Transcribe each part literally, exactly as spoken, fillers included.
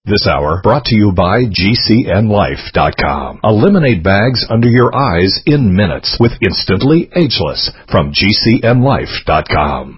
This hour brought to you by G C N Life dot com. Eliminate bags under your eyes in minutes with Instantly Ageless from G C N Life dot com.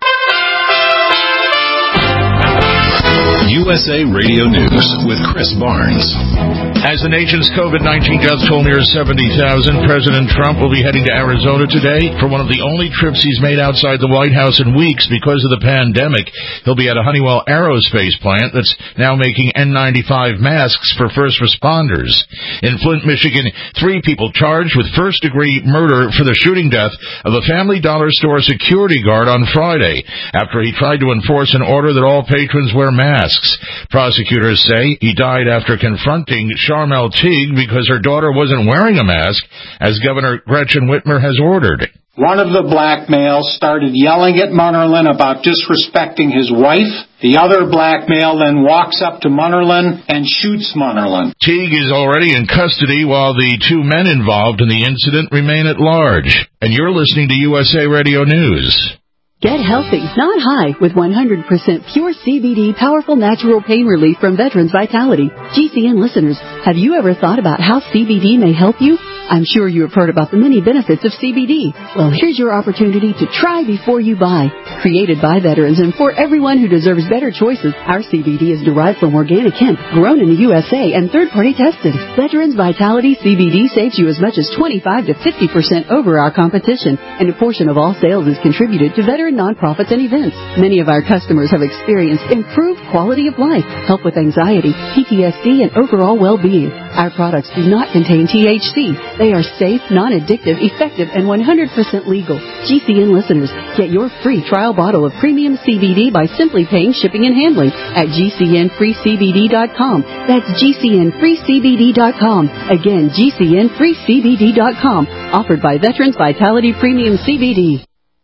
U S A Radio News with Chris Barnes. As the nation's COVID nineteen death toll nears seventy thousand, President Trump will be heading to Arizona today for one of the only trips he's made outside the White House in weeks because of the pandemic. He'll be at a Honeywell aerospace plant that's now making N ninety-five masks for first responders. In Flint, Michigan, three people charged with first-degree murder for the shooting death of a Family Dollar store security guard on Friday after he tried to enforce an order that all patrons wear masks. Prosecutors say he died after confronting Charmel Teague because her daughter wasn't wearing a mask, as Governor Gretchen Whitmer has ordered. One of the black males started yelling at Munnerlyn about disrespecting his wife. The other black male then walks up to Munnerlyn and shoots Munnerlyn. Teague is already in custody while the two men involved in the incident remain at large. And you're listening to U S A Radio News. Get healthy, not high, with one hundred percent pure C B D powerful natural pain relief from Veterans Vitality. G C N listeners, have you ever thought about how C B D may help you? I'm sure you have heard about the many benefits of C B D. Well, here's your opportunity to try before you buy. Created by veterans and for everyone who deserves better choices, our C B D is derived from organic hemp, grown in the U S A, and third-party tested. Veterans Vitality C B D saves you as much as twenty-five to fifty percent over our competition, and a portion of all sales is contributed to veteran nonprofits and events. Many of our customers have experienced improved quality of life, help with anxiety, P T S D, and overall well-being. Our products do not contain T H C. They are safe, non-addictive, effective, and one hundred percent legal. G C N listeners, get your free trial bottle of premium C B D by simply paying shipping and handling at G C N free C B D dot com. That's G C N free C B D dot com. Again, G C N free C B D dot com. Offered by Veterans Vitality Premium C B D.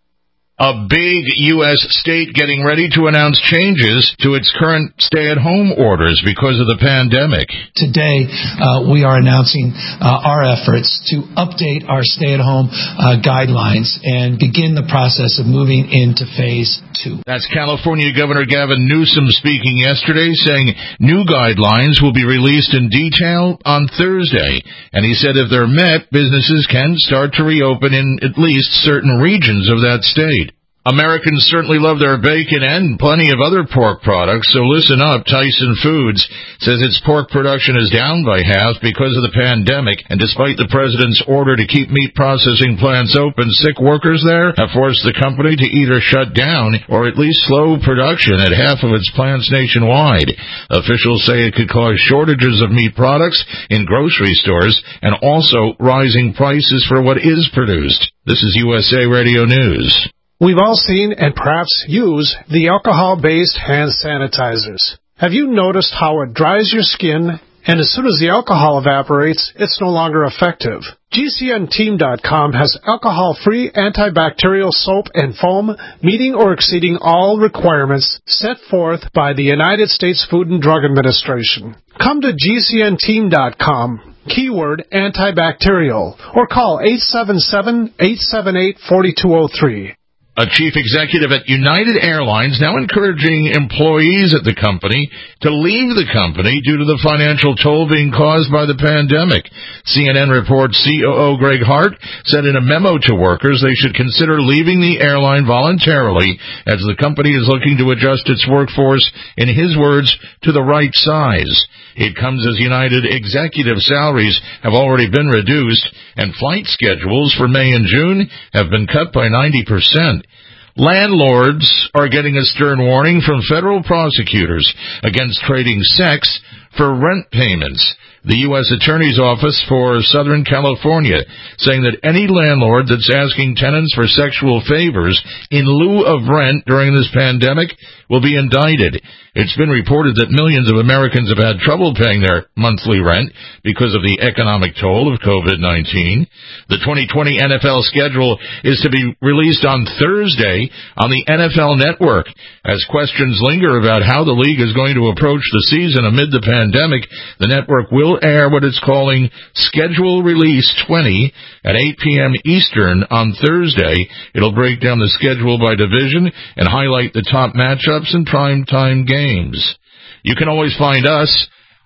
A big U S state getting ready to announce changes to its current stay-at-home orders because of the pandemic. Today, uh, we are announcing uh, our efforts to update our stay-at-home uh, guidelines and begin the process of moving into phase two. That's California Governor Gavin Newsom speaking yesterday, saying new guidelines will be released in detail on Thursday. And he said if they're met, businesses can start to reopen in at least certain regions of that state. Americans certainly love their bacon and plenty of other pork products, so listen up. Tyson Foods says its pork production is down by half because of the pandemic, and despite the president's order to keep meat processing plants open, sick workers there have forced the company to either shut down or at least slow production at half of its plants nationwide. Officials say it could cause shortages of meat products in grocery stores and also rising prices for what is produced. This is U S A Radio News. We've all seen and perhaps use the alcohol-based hand sanitizers. Have you noticed how it dries your skin, and as soon as the alcohol evaporates, it's no longer effective? G C N Team dot com has alcohol-free antibacterial soap and foam, meeting or exceeding all requirements set forth by the United States Food and Drug Administration. Come to G C N Team dot com, keyword antibacterial, or call eight seven seven, eight seven eight, four two zero three. A chief executive at United Airlines now encouraging employees at the company to leave the company due to the financial toll being caused by the pandemic. C N N reports C O O Greg Hart said in a memo to workers they should consider leaving the airline voluntarily as the company is looking to adjust its workforce, in his words, to the right size. It comes as United executive salaries have already been reduced and flight schedules for May and June have been cut by ninety percent. Landlords are getting a stern warning from federal prosecutors against trading sex for rent payments. The U S Attorney's Office for Southern California saying that any landlord that's asking tenants for sexual favors in lieu of rent during this pandemic will be indicted. It's been reported that millions of Americans have had trouble paying their monthly rent because of the economic toll of COVID nineteen. The twenty twenty N F L schedule is to be released on Thursday on the N F L Network. As questions linger about how the league is going to approach the season amid the pandemic, the network will air what it's calling Schedule Release twenty at eight p.m. Eastern on Thursday. It'll break down the schedule by division and highlight the top matchups and primetime games. You can always find us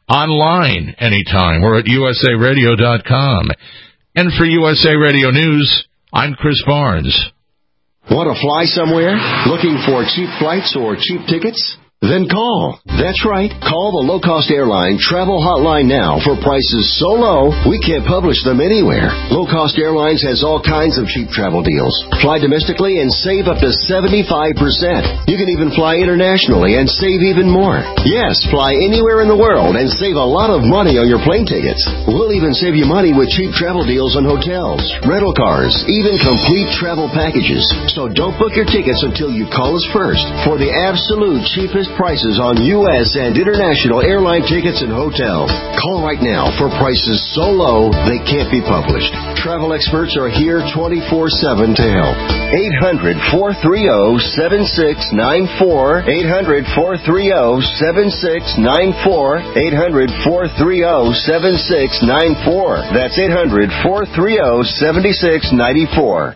online anytime. We're at U S A radio dot com. And for U S A Radio News, I'm Chris Barnes. Want to fly somewhere? Looking for cheap flights or cheap tickets? Then call. That's right. Call the low-cost airline travel hotline now for prices so low we can't publish them anywhere. Low-cost airlines has all kinds of cheap travel deals. Fly domestically and save up to seventy-five percent. You can even fly internationally and save even more. Yes, fly anywhere in the world and save a lot of money on your plane tickets. We'll even save you money with cheap travel deals on hotels, rental cars, even complete travel packages. So don't book your tickets until you call us first for the absolute cheapest prices on U S and international airline tickets and hotels. Call right now for prices so low they can't be published. Travel experts are here twenty-four seven to help. eight hundred, four three zero, seven six nine four. eight hundred, four three zero, seven six nine four. eight hundred, four three zero, seven six nine four. That's eight hundred, four three zero, seven six nine four.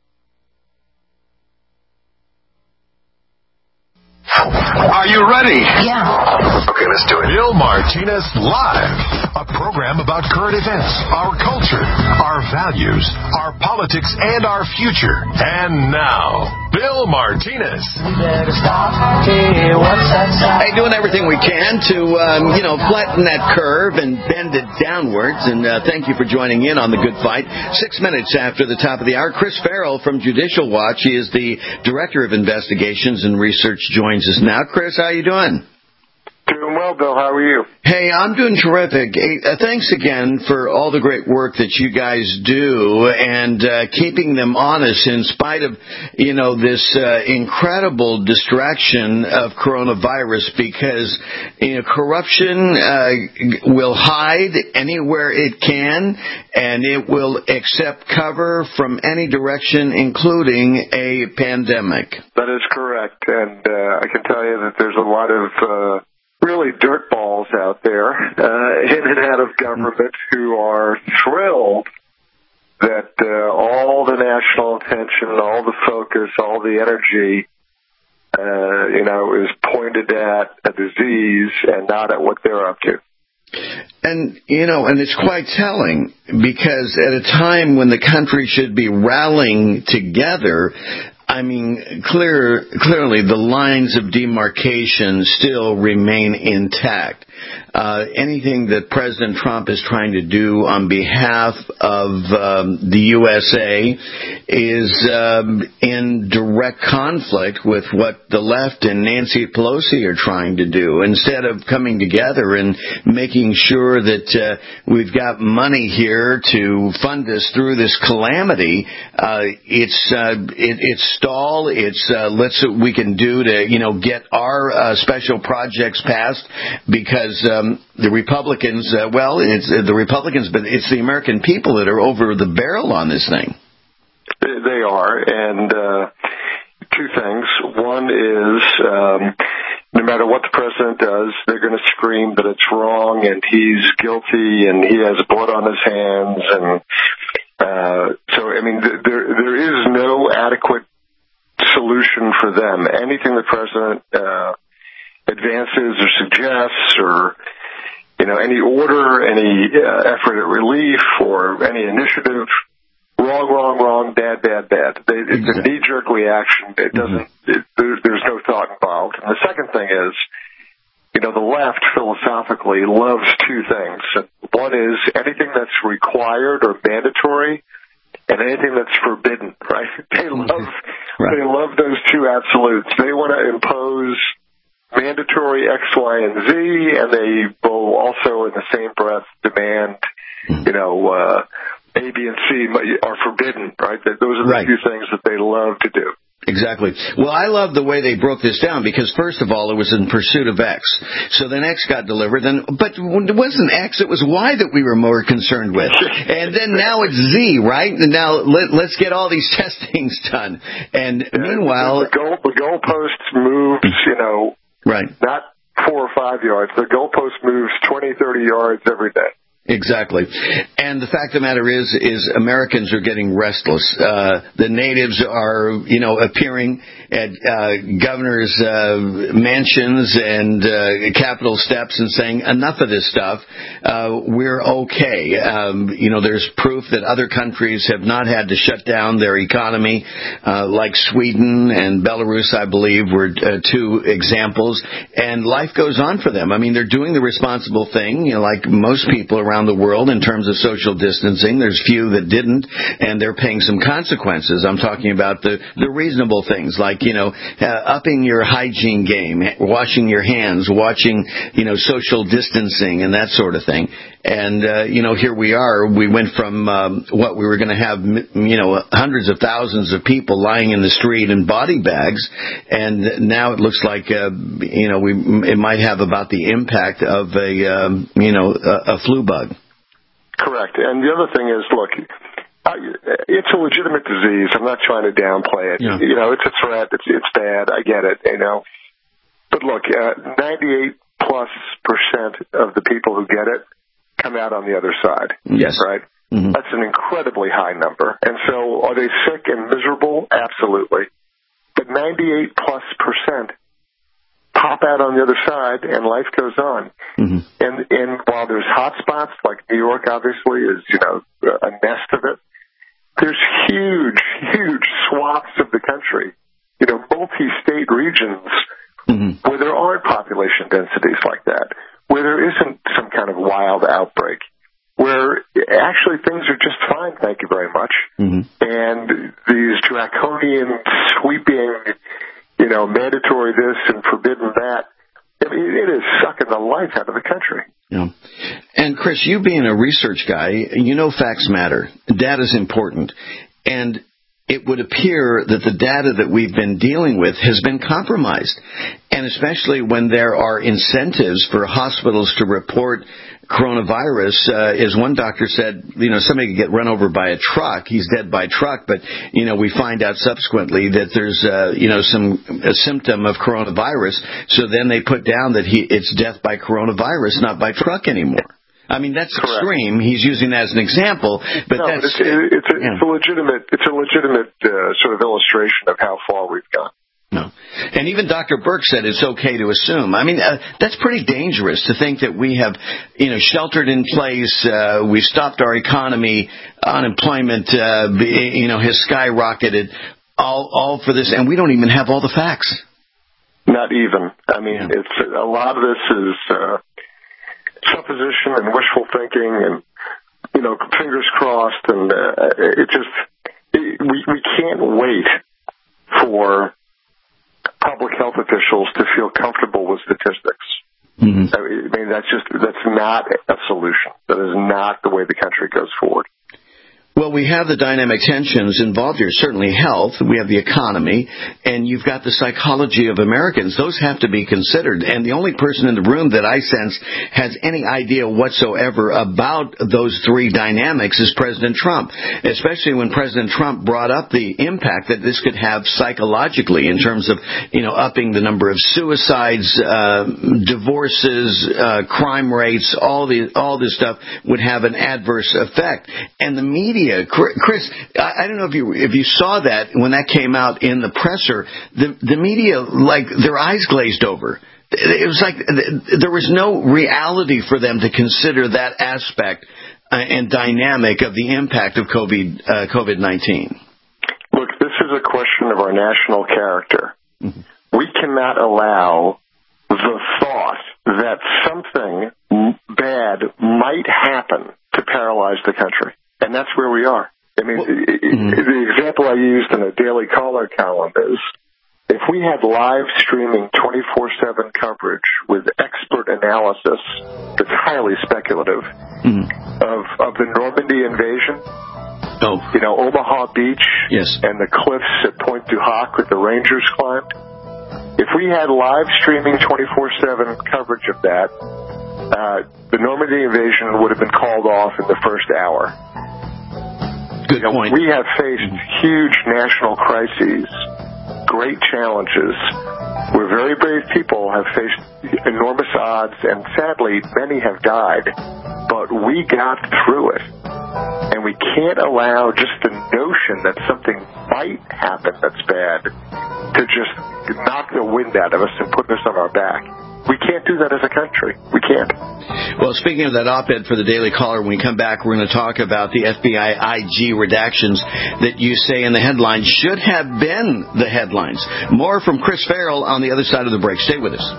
Are you ready? Yeah. Okay, let's do it. Bill Martinez Live, a program about current events, our culture, our values, our politics, and our future. And now, Bill Martinez. Hey, doing everything we can to, um, you know, flatten that curve and bend it downwards. And uh, thank you for joining in on The Good Fight. Six minutes after the top of the hour, Chris Farrell from Judicial Watch. He is the Director of Investigations and Research, joins us now. Chris, how you doing? Doing well, Bill. How are you? Hey, I'm doing terrific. Hey, uh, thanks again for all the great work that you guys do and uh, keeping them honest in spite of, you know, this uh, incredible distraction of coronavirus, because, you know, corruption uh, will hide anywhere it can, and it will accept cover from any direction, including a pandemic. That is correct, and uh, I can tell you that there's a lot of uh, really dirtballs out there uh, in and out of government who are thrilled that uh, all the national attention, all the focus, all the energy, uh, you know, is pointed at a disease and not at what they're up to. And, you know, and it's quite telling, because at a time when the country should be rallying together, I mean, clear, clearly the lines of demarcation still remain intact. Uh, anything that President Trump is trying to do on behalf of um, the U S A is um, in direct conflict with what the left and Nancy Pelosi are trying to do. Instead of coming together and making sure that uh, we've got money here to fund us through this calamity, uh, it's uh, it, it's stall. It's uh, let's what we can do to you know get our uh, special projects passed, because um, the Republicans, uh, well, it's uh, the Republicans, but it's the American people that are over the barrel on this thing. They are, and uh, two things. One is, um, no matter what the president does, they're going to scream that it's wrong and he's guilty and he has blood on his hands. And uh, so, I mean, th- there there is no adequate solution for them. Anything the president uh, advances or suggests, or you know, any order, any uh, effort at relief, or any initiative, wrong, wrong, wrong, bad, bad, bad. They, it's a knee-jerk reaction. It doesn't. It, there, there's no thought involved. And the second thing is, you know, the left philosophically loves two things. One is anything that's required or mandatory, and anything that's forbidden. Right? They love. Right. They love those two absolutes. They want to impose mandatory X, Y, and Z, and they will also, in the same breath, demand, you know, uh, A, B, and C are forbidden, right? Those are the right. two things that they love to do. Exactly. Well, I love the way they broke this down, because first of all, it was in pursuit of X. So then X got delivered, and but it wasn't X, it was Y that we were more concerned with. And then now it's Z, right? And now let, let's get all these testings done. And yeah, meanwhile, the goal the goalpost moves, you know, right, not four or five yards. The goalpost moves twenty, thirty yards every day. Exactly. And the fact of the matter is, is Americans are getting restless. Uh, the natives are, you know, appearing at uh, governors' uh, mansions and uh, Capitol steps and saying, enough of this stuff. Uh, we're okay. Um, you know, there's proof that other countries have not had to shut down their economy, uh, like Sweden and Belarus, I believe, were uh, two examples. And life goes on for them. I mean, they're doing the responsible thing, you know, like most people around the world in terms of social distancing. There's few that didn't, and they're paying some consequences. I'm talking about the, the reasonable things, like, you know, uh, upping your hygiene game, washing your hands, watching, you know, social distancing and that sort of thing. And, uh, you know, here we are. We went from um, what we were going to have, you know, hundreds of thousands of people lying in the street in body bags, and now it looks like, uh, you know, we it might have about the impact of a, um, you know, a, a flu bug. Correct. And the other thing is, look, it's a legitimate disease. I'm not trying to downplay it. Yeah. You know, it's a threat. It's it's bad. I get it, you know. But look, uh, ninety-eight plus percent of the people who get it come out on the other side. Yes. Right? Mm-hmm. That's an incredibly high number. And so are they sick and miserable? Absolutely. But ninety-eight plus percent pop out on the other side, and life goes on. Mm-hmm. And and while there's hot spots, like New York obviously is, you know, a nest of it, there's huge, huge swaths of the country, you know, multi-state regions mm-hmm. where there aren't population densities like that, where there isn't some kind of wild outbreak, where actually things are just fine, thank you very much. Mm-hmm. And these draconian, sweeping, you know, mandatory this and forbidden that, I mean, it is sucking the life out of the country. Yeah. And Chris, you being a research guy, you know facts matter. Data's important. And it would appear that the data that we've been dealing with has been compromised. And especially when there are incentives for hospitals to report coronavirus, uh, as one doctor said, you know, somebody could get run over by a truck. He's dead by truck, but, you know, we find out subsequently that there's, uh, you know, some a symptom of coronavirus. So then they put down that he it's death by coronavirus, not by truck anymore. I mean, that's Correct. Extreme. He's using that as an example, but no, that's but it's, it's, a, yeah. it's a legitimate, it's a legitimate uh, sort of illustration of how far we've gone. No. And even Doctor Burke said it's okay to assume. I mean, uh, that's pretty dangerous to think that we have, you know, sheltered in place, uh, we've stopped our economy, unemployment, uh, you know, has skyrocketed, all, all for this, and we don't even have all the facts. Not even. I mean, Yeah. it's a lot of this is uh, supposition and wishful thinking and, you know, fingers crossed, and uh, it just, it, we, we can't wait for public health officials to feel comfortable with statistics. Mm-hmm. I mean, that's just, that's not a solution. That is not the way the country goes forward. Well, we have the dynamic tensions involved here. Certainly health, we have the economy, and you've got the psychology of Americans. Those have to be considered. And the only person in the room that I sense has any idea whatsoever about those three dynamics is President Trump, especially when President Trump brought up the impact that this could have psychologically in terms of, you know, upping the number of suicides, uh, divorces, uh, crime rates, all the all this stuff would have an adverse effect. And the media, Chris, I don't know if you if you saw that when that came out in the presser, the the media, like, their eyes glazed over. It was like there was no reality for them to consider that aspect and dynamic of the impact of COVID uh, COVID nineteen. Look, this is a question of our national character. Mm-hmm. We cannot allow the thought that something bad might happen to paralyze the country. And that's where we are. I mean, well, mm-hmm. the example I used in a Daily Caller column is, if we had live streaming twenty-four seven coverage with expert analysis that's highly speculative mm-hmm. of, of the Normandy invasion, oh. you know, Omaha Beach yes. and the cliffs at Point du Hoc that the Rangers climbed, if we had live streaming twenty-four seven coverage of that, uh, the Normandy invasion would have been called off in the first hour. Good you know, point. We have faced huge national crises, great challenges, where very brave people have faced enormous odds, and sadly, many have died. But but we got through it. And we can't allow just the notion that something might happen that's bad to just knock the wind out of us and put us on our back. We can't do that as a country. We can't. Well, speaking of that op-ed for the Daily Caller, when we come back, we're going to talk about the F B I I G redactions that you say in the headlines should have been the headlines. More from Chris Farrell on the other side of the break. Stay with us.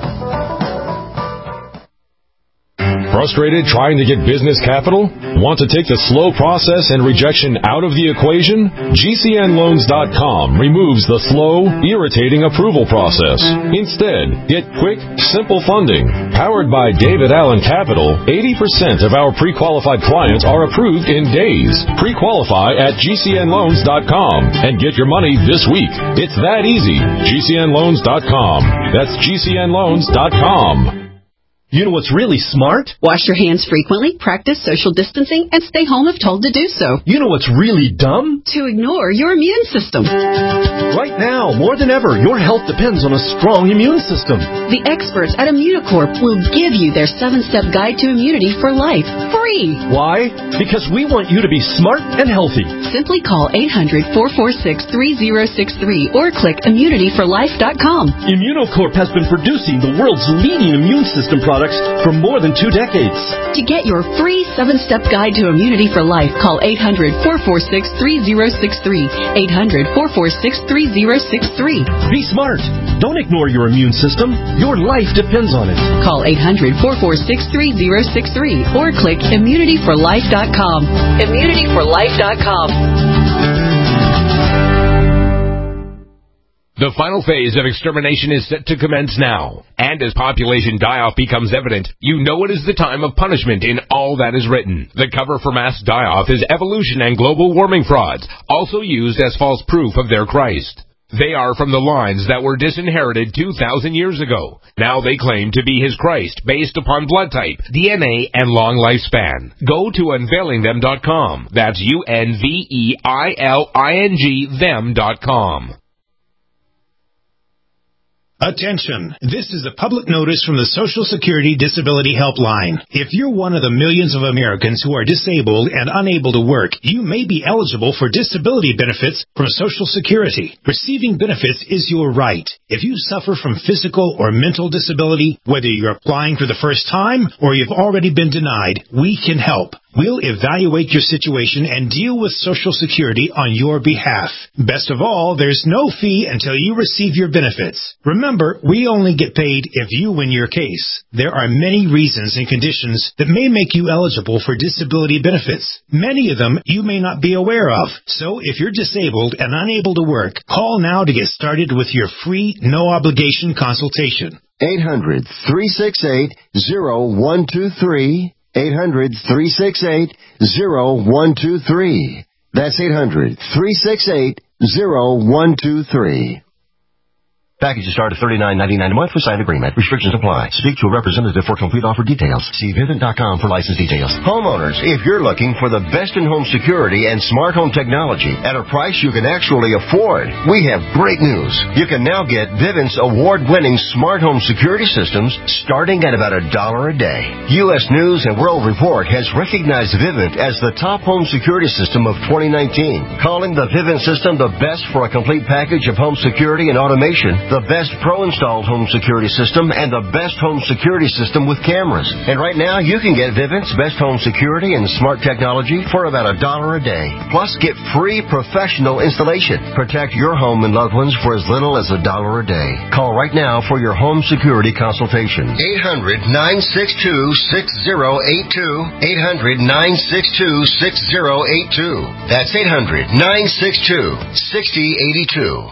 Frustrated trying to get business capital? Want to take the slow process and rejection out of the equation? G C N loans dot com removes the slow, irritating approval process. Instead, get quick, simple funding. Powered by David Allen Capital, eighty percent of our pre-qualified clients are approved in days. Pre-qualify at G C N loans dot com and get your money this week. It's that easy. G C N loans dot com. That's G C N loans dot com. You know what's really smart? Wash your hands frequently, practice social distancing, and stay home if told to do so. You know what's really dumb? To ignore your immune system. Right now, more than ever, your health depends on a strong immune system. The experts at Immunocorp will give you their seven-step guide to immunity for life, free. Why? Because we want you to be smart and healthy. Simply call eight hundred, four four six, three zero six three or click immunity for life dot com. Immunocorp has been producing the world's leading immune system products for more than two decades. To get your free seven-step guide to immunity for life, call eight hundred, four four six, three zero six three. eight hundred, four four six, three zero six three. Be smart. Don't ignore your immune system. Your life depends on it. Call eight hundred, four four six, three zero six three or click immunity for life dot com. immunity for life dot com. The final phase of extermination is set to commence now. And as population die-off becomes evident, you know it is the time of punishment in all that is written. The cover for mass die-off is evolution and global warming frauds, also used as false proof of their Christ. They are from the lines that were disinherited two thousand years ago. Now they claim to be his Christ based upon blood type, D N A, and long lifespan. Go to unveiling them dot com. That's U N V E I L I N G them dot com. Attention! This is a public notice from the Social Security Disability Helpline. If you're one of the millions of Americans who are disabled and unable to work, you may be eligible for disability benefits from Social Security. Receiving benefits is your right. If you suffer from physical or mental disability, whether you're applying for the first time or you've already been denied, we can help. We'll evaluate your situation and deal with Social Security on your behalf. Best of all, there's no fee until you receive your benefits. Remember, we only get paid if you win your case. There are many reasons and conditions that may make you eligible for disability benefits. Many of them you may not be aware of. So if you're disabled and unable to work, call now to get started with your free, no-obligation consultation. eight hundred, three six eight, zero one two three. eight hundred, three six eight, zero one two three. That's eight hundred, three six eight, zero one two three. Packages start at thirty-nine ninety-nine a month with signed agreement. Restrictions apply. Speak to a representative for complete offer details. See Vivint dot com for license details. Homeowners, if you're looking for the best in home security and smart home technology at a price you can actually afford, we have great news. You can now get Vivint's award-winning smart home security systems starting at about a dollar a day. U S News and World Report has recognized Vivint as the top home security system of twenty nineteen, calling the Vivint system the best for a complete package of home security and automation, the best pro-installed home security system, and the best home security system with cameras. And right now, you can get Vivint's best home security and smart technology for about a dollar a day. Plus, get free professional installation. Protect your home and loved ones for as little as a dollar a day. Call right now for your home security consultation. eight hundred, nine six two, six zero eight two. eight hundred, nine six two, six zero eight two. That's eight hundred, nine six two, six zero eight two.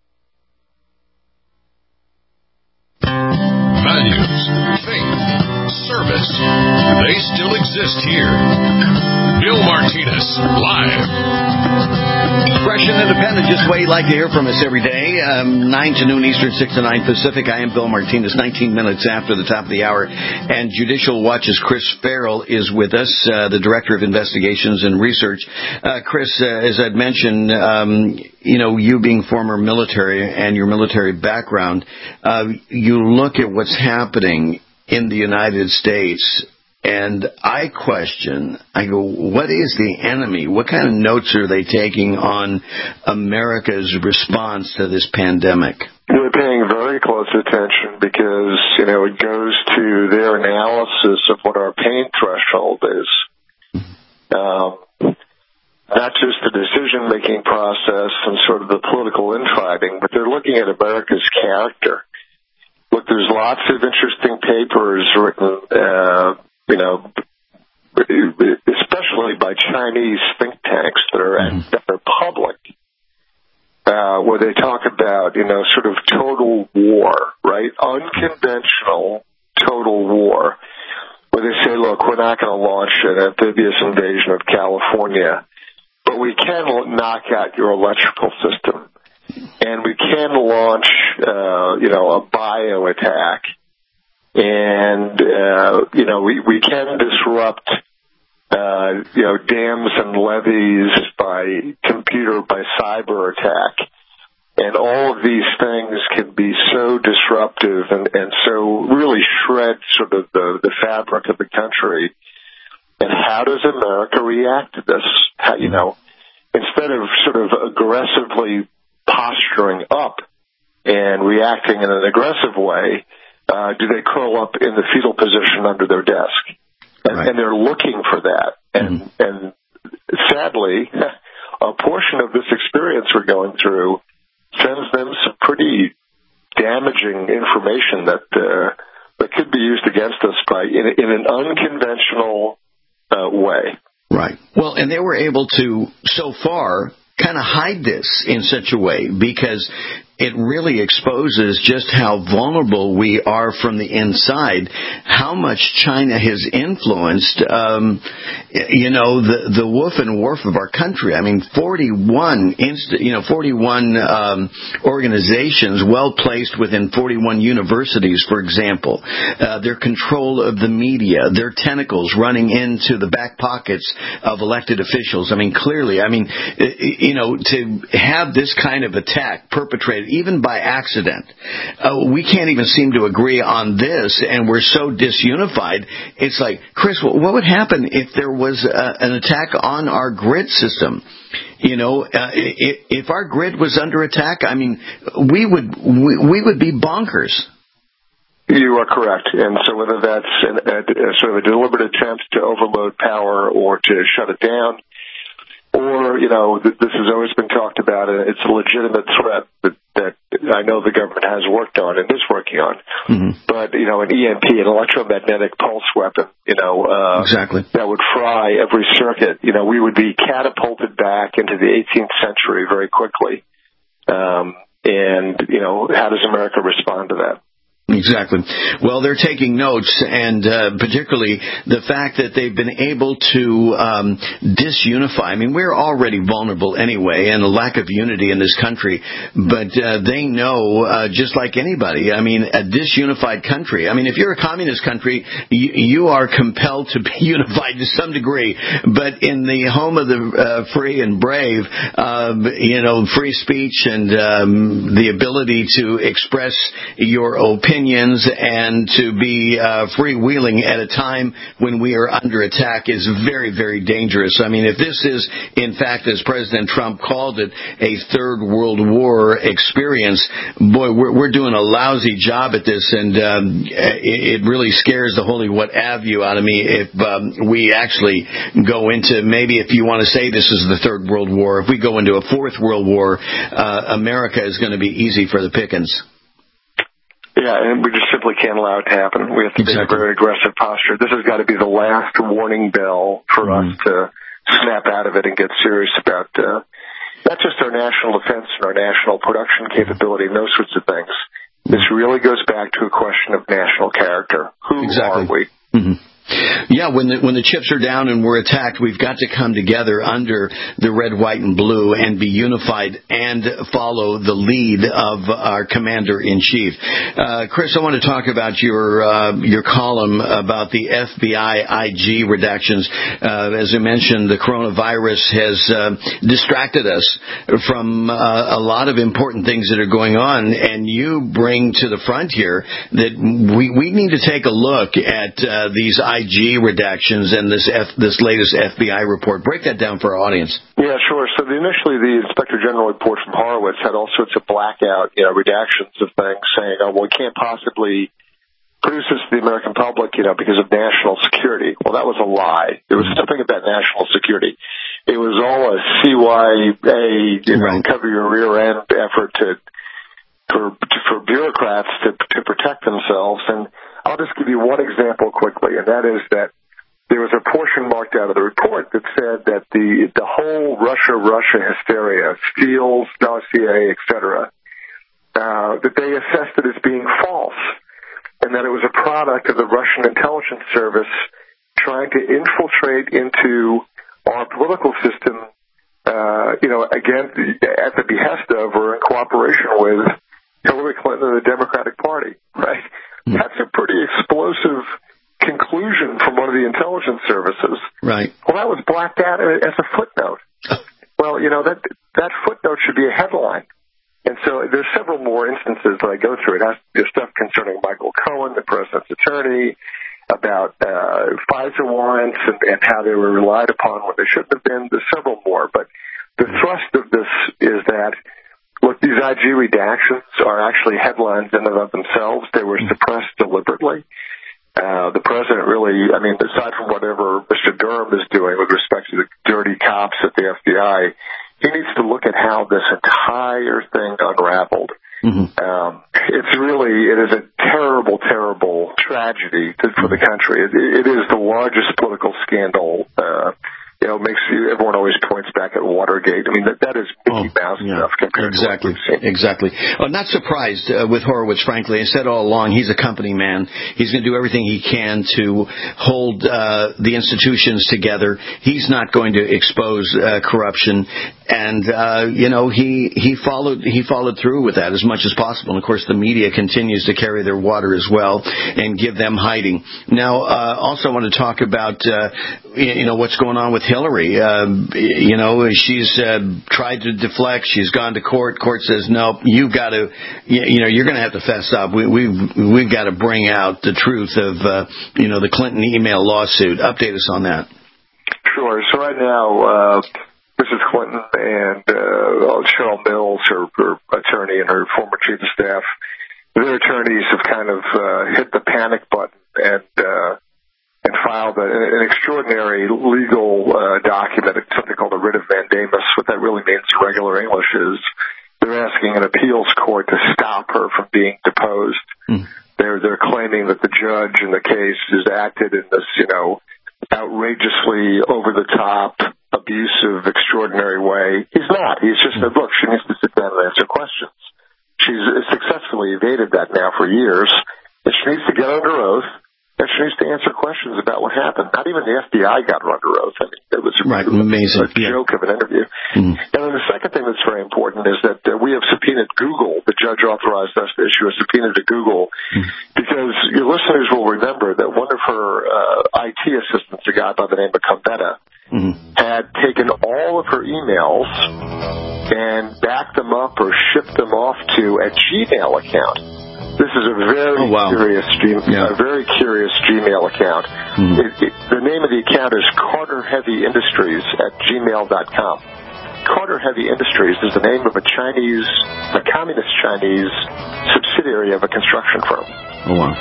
Values, faith, service, they still exist here. Bill Martinez, live. Fresh and independent, just the way you'd like to hear from us every day. Um, nine to noon Eastern, six to nine Pacific. I am Bill Martinez, nineteen minutes after the top of the hour. And Judicial Watch's Chris Farrell is with us, uh, the Director of Investigations and Research. Uh, Chris, uh, as I'd mentioned, um, you know, you being former military and your military background, uh, you look at what's happening in the United States And I question, I go, what is the enemy? What kind of notes are they taking on America's response to this pandemic? They're paying very close attention because, you know, it goes to their analysis of what our pain threshold is. Um, not just the decision-making process and sort of the political infighting, but they're looking at America's character. Look, there's lots of interesting papers written, uh, you know, especially by Chinese think tanks that are, mm-hmm. that are public, uh, where they talk about, you know, sort of total war, right? Unconventional total war, where they say, look, we're not going to launch an amphibious invasion of California, but we can knock out your electrical system. And we can launch, uh, you know, a bio attack, and uh, you know, we we can disrupt, uh, you know, dams and levees by computer, by cyber attack, and all of these things can be so disruptive and, and so really shred sort of the, the fabric of the country. And how does America react to this? How, you know, instead of sort of aggressively posturing up and reacting in an aggressive way, uh, do they curl up in the fetal position under their desk? And, right. and they're looking for that. And, mm-hmm. and sadly, a portion of this experience we're going through sends them some pretty damaging information that uh, that could be used against us by in, in an unconventional uh, way. Right. Well, and they were able to, so far, kind of hide this in such a way because it really exposes just how vulnerable we are from the inside, how much China has influenced, um, you know, the the woof and woof of our country. I mean, forty-one, inst- you know, forty-one um, organizations well placed within forty-one universities, for example. Uh, their control of the media, their tentacles running into the back pockets of elected officials. I mean, clearly, I mean, you know, to have this kind of attack perpetrated, even by accident. Uh, we can't even seem to agree on this, and we're so disunified. It's like, Chris, what would happen if there was uh, an attack on our grid system? You know, uh, if, if our grid was under attack, I mean, we would we, we would be bonkers. You are correct. And so whether that's an, a, a sort of a deliberate attempt to overload power or to shut it down, or, you know, th- this has always been talked about, and it's a legitimate threat that, that I know the government has worked on and is working on. Mm-hmm. But, you know, an E M P, an electromagnetic pulse weapon, you know, uh, exactly. that would fry every circuit, you know, we would be catapulted back into the eighteenth century very quickly. Um, and, you know, how does America respond to that? Exactly. Well, they're taking notes, and uh, particularly the fact that they've been able to um, disunify. I mean, we're already vulnerable anyway, and a lack of unity in this country. But uh, they know, uh, just like anybody, I mean, a disunified country. I mean, if you're a communist country, you, you are compelled to be unified to some degree. But in the home of the uh, free and brave, uh, you know, free speech and um, the ability to express your opinion and to be uh, freewheeling at a time when we are under attack is very, very dangerous. I mean, if this is, in fact, as President Trump called it, a third world war experience, boy, we're, we're doing a lousy job at this, and um, it, it really scares the holy what have you out of me if um, we actually go into, maybe if you want to say this is the third world war, if we go into a fourth world war, uh, America is going to be easy for the pickings. Yeah, and we just simply can't allow it to happen. We have to exactly. take a very aggressive posture. This has got to be the last warning bell for mm-hmm. us to snap out of it and get serious about uh, not just our national defense and our national production capability and those sorts of things. Mm-hmm. This really goes back to a question of national character. Who exactly. are we? Mm-hmm. Yeah, when the, when the chips are down and we're attacked, we've got to come together under the red, white, and blue and be unified and follow the lead of our commander-in-chief. Uh, Chris, I want to talk about your uh, your column about the F B I I G redactions. Uh, as I mentioned, the coronavirus has uh, distracted us from uh, a lot of important things that are going on, and you bring to the front here that we, we need to take a look at uh, these I G redactions and this F, this latest F B I report. Break that down for our audience. Yeah, sure. So the, initially the Inspector General report from Horowitz had all sorts of blackout, you know, redactions of things saying, oh, well, we can't possibly produce this to the American public, you know, because of national security. Well, that was a lie. There was nothing about national security. It was all a C Y A, you know, right. cover your rear end effort to for for bureaucrats to to protect themselves. And I'll just give you one example quickly, and that is that there was a portion marked out of the report that said that the the whole Russia Russia hysteria, Steele's dossier, et cetera, uh, that they assessed it as being false, and that it was a product of the Russian intelligence service trying to infiltrate into our political system, uh, you know, again, at the behest of or in cooperation with Hillary Clinton and the Democratic Party, right? Mm. That's a pretty explosive conclusion from one of the intelligence services. Right. Well, that was blacked out as a footnote. Well, you know, that that footnote should be a headline. And so there's several more instances that I go through. It has there's stuff concerning Michael Cohen, the president's attorney, about uh, FISA warrants and, and how they were relied upon when they shouldn't have been. There's several more. But the thrust of this is that, look, these I G redactions are actually headlines in and of themselves. They were suppressed deliberately. Uh, the president really, I mean, aside from whatever Mister Durham is doing with respect to the dirty cops at the F B I, he needs to look at how this entire thing unraveled. Mm-hmm. Um, it's really, it is a terrible, terrible tragedy to, for the country. It, it is the largest political scandal. Uh, you know, makes you, everyone always points back at Watergate. I mean, that, that is Mickey Mouse oh, yeah. stuff compared exactly. to what we've seen. Exactly. Well, not surprised uh, with Horowitz, frankly. I said all along, he's a company man. He's going to do everything he can to hold uh, the institutions together. He's not going to expose uh, corruption. And, uh, you know, he, he followed he followed through with that as much as possible. And, of course, the media continues to carry their water as well and give them hiding. Now, uh, also I want to talk about, uh, you know, what's going on with Hillary. Uh, you know, she's uh, tried to deflect. She's gone to court. Court says, no, you've got to, you know, you're going to have to fess up. We, we've, we've got to bring out the truth of, uh, you know, the Clinton email lawsuit. Update us on that. Sure. So right now, uh, Missus Clinton and uh, Cheryl Mills, her, her attorney and her former chief of staff, their attorneys have kind of uh, hit the panic button and uh, and filed a, an extraordinary legal uh, document, something called a writ of mandamus. What that really means in regular English is they're asking an appeals court to stop her from being deposed. Mm. They're they're claiming that the judge in the case has acted in this, you know, outrageously over the top, abusive, extraordinary way. He's not. He's just said, look, she needs to sit down and answer questions. She's successfully evaded that now for years. And she needs to get under oath, and she needs to answer questions about what happened. Not even the F B I got her under oath. I mean, it was right, a, amazing. a joke yeah. of an interview. Mm. And then the second thing that's very important is that uh, we have subpoenaed Google. The judge authorized us to issue a subpoena to Google mm. because your listeners will remember that one of her uh, I T assistants, a guy by the name of Combetta, mm. had taken all of her emails and backed them up or shipped them off to a Gmail account. This is a very oh, wow. curious, yeah. a very curious Gmail account. Mm. It, it, the name of the account is Carter Heavy Industries at gmail dot com. Carter Heavy Industries is the name of a Chinese, a communist Chinese subsidiary of a construction firm. Oh, wow.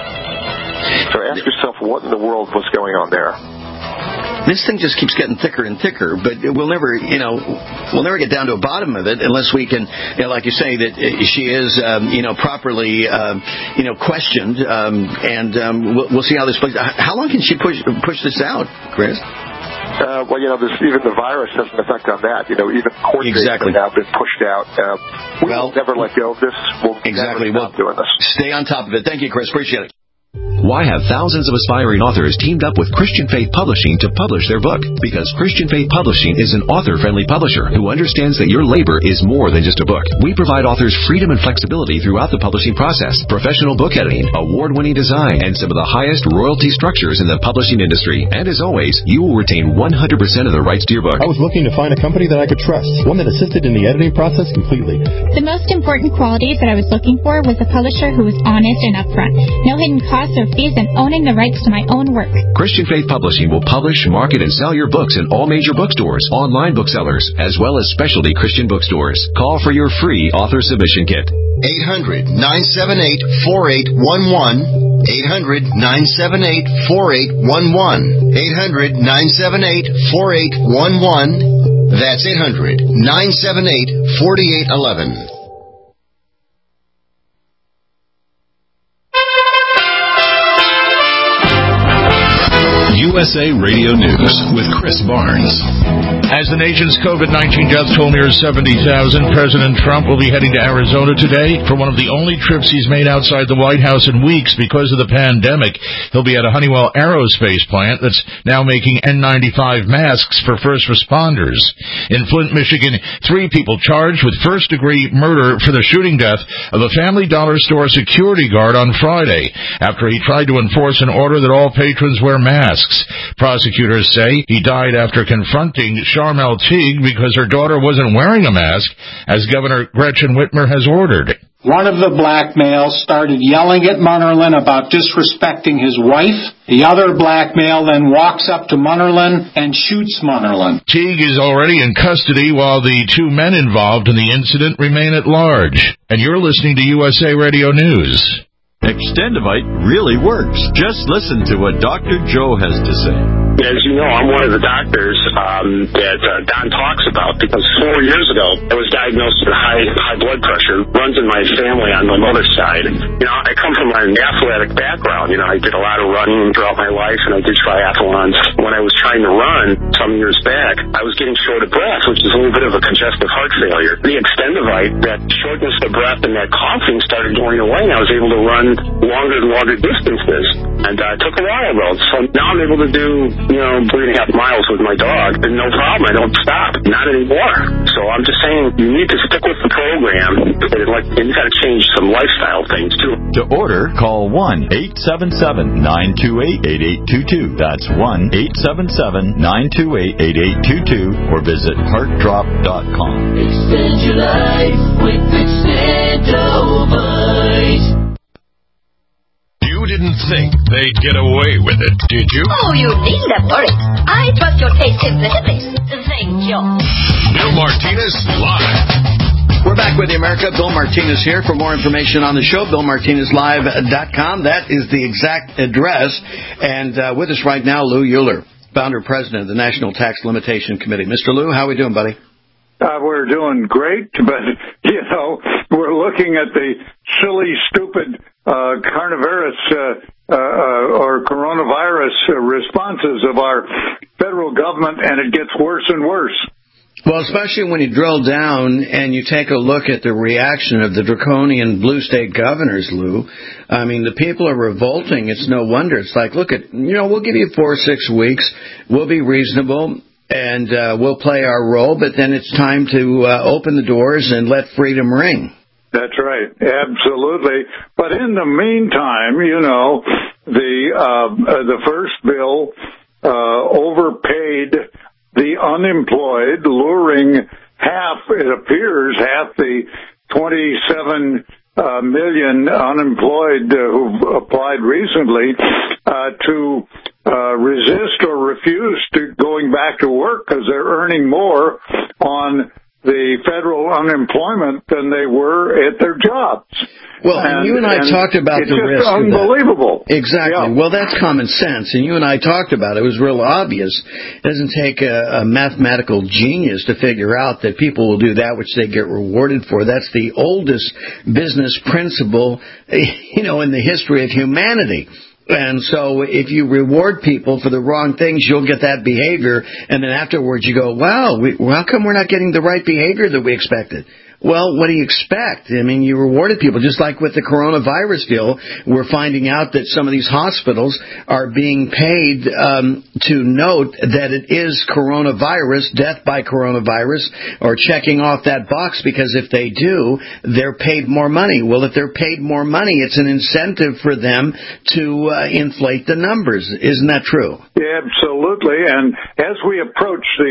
So ask yourself what in the world was going on there. This thing just keeps getting thicker and thicker, but we'll never, you know, we'll never get down to a bottom of it unless we can, you know, like you say, that she is, um, you know, properly, um, you know, questioned, um, and um, we'll, we'll see how this plays. How long can she push push this out, Chris? Uh, well, you know, this, even the virus has an effect on that. You know, even court exactly. dates have now been pushed out. Uh, we well, will never let go of this. We'll exactly. never stop well, doing this. Stay on top of it. Thank you, Chris. Appreciate it. Why have thousands of aspiring authors teamed up with Christian Faith Publishing to publish their book? Because Christian Faith Publishing is an author-friendly publisher who understands that your labor is more than just a book. We provide authors freedom and flexibility throughout the publishing process, professional book editing, award-winning design, and some of the highest royalty structures in the publishing industry. And as always, you will retain one hundred percent of the rights to your book. I was looking to find a company that I could trust, one that assisted in the editing process completely. The most important quality that I was looking for was a publisher who was honest and upfront. No hidden costs or fees and owning the rights to my own work. Christian Faith Publishing will publish, market, and sell your books in all major bookstores, online booksellers, as well as specialty Christian bookstores. Call for your free author submission kit. eight hundred, nine seven eight, four eight one one. eight hundred, nine seven eight, four eight one one. eight hundred, nine seven eight, four eight one one. That's eight hundred, nine seven eight, four eight one one. U S A Radio News with Chris Barnes. As the nation's COVID nineteen death toll nears seventy thousand, President Trump will be heading to Arizona today for one of the only trips he's made outside the White House in weeks because of the pandemic. He'll be at a Honeywell aerospace plant that's now making N ninety-five masks for first responders. In Flint, Michigan, three people charged with first-degree murder for the shooting death of a Family Dollar store security guard on Friday after he tried to enforce an order that all patrons wear masks. Prosecutors say he died after confronting Charmel Teague because her daughter wasn't wearing a mask, as Governor Gretchen Whitmer has ordered. One of the black males started yelling at Munnerlyn about disrespecting his wife. The other black male then walks up to Munnerlyn and shoots Munnerlyn. Teague is already in custody while the two men involved in the incident remain at large. And you're listening to U S A Radio News. Extendivite really works. Just listen to what Doctor Joe has to say. As you know, I'm one of the doctors um, that uh, Don talks about because four years ago I was diagnosed with high high blood pressure. Runs in my family on my mother's side. You know, I come from an athletic background. You know, I did a lot of running throughout my life, and I did triathlons. When I was trying to run some years back, I was getting short of breath, which is a little bit of a congestive heart failure. The Extendivite, that shortness of breath and that coughing started going away, and I was able to run longer and longer distances. And uh, it took a while, though. So now I'm able to do, you know, three and a half miles with my dog, and no problem. I don't stop. Not anymore. So I'm just saying you need to stick with the program, and, like, and you got to change some lifestyle things, too. To order, call one eight seven seven, nine two eight, eight eight two two. That's one eight seven seven, nine two eight, eight eight two two, or visit heart drop dot com. Extend your life with Extendivite. You didn't think they'd get away with it, did you? Oh, you needn't have worried. I trust your taste implicitly. Thank you. Bill Martinez Live. We're back with you, America. Bill Martinez here. For more information on the show, bill martinez live dot com. That is the exact address. And uh, with us right now, Lou Euler, founder and president of the National Tax Limitation Committee. Mister Lou, how are we doing, buddy? Uh, we're doing great, but, you know, we're looking at the silly, stupid uh, coronavirus uh, uh, or coronavirus uh, responses of our federal government, and it gets worse and worse. Well, especially when you drill down and you take a look at the reaction of the draconian blue state governors, Lou. I mean, the people are revolting. It's no wonder. It's like, look at, you know, we'll give you four or six weeks. We'll be reasonable. And uh, we'll play our role, but then it's time to uh, open the doors and let freedom ring. That's right, absolutely. But in the meantime, you know, the uh, the first bill uh, overpaid the unemployed, luring half, it appears, half the twenty-seven uh, million unemployed uh, who've applied recently uh, to Uh, resist or refuse to going back to work because they're earning more on the federal unemployment than they were at their jobs. Well, and, you and I and talked about the risk. It's just unbelievable. Exactly. Yeah. Well, that's common sense, and you and I talked about it. It was real obvious. It doesn't take a, a mathematical genius to figure out that people will do that which they get rewarded for. That's the oldest business principle, you know, in the history of humanity. And so if you reward people for the wrong things, you'll get that behavior. And then afterwards you go, wow, we, how come we're not getting the right behavior that we expected? Well, what do you expect? I mean, you rewarded people, just like with the coronavirus deal. We're finding out that some of these hospitals are being paid um, to note that it is coronavirus, death by coronavirus, or checking off that box, because if they do, they're paid more money. Well, if they're paid more money, it's an incentive for them to uh, inflate the numbers. Isn't that true? Yeah, absolutely. And as we approach the